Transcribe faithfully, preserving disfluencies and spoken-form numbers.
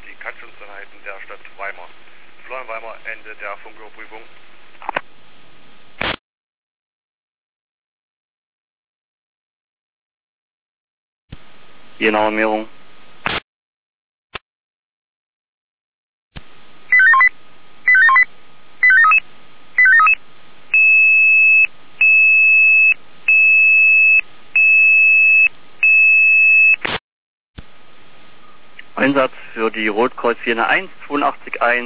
die Kantschutz-Einheiten der Stadt Weimar. Florian Weimar, Ende der Funküberprüfung. Genaue Mehrung. Einsatz für die Rotkreuz vier eins, zweiundachtzig eins.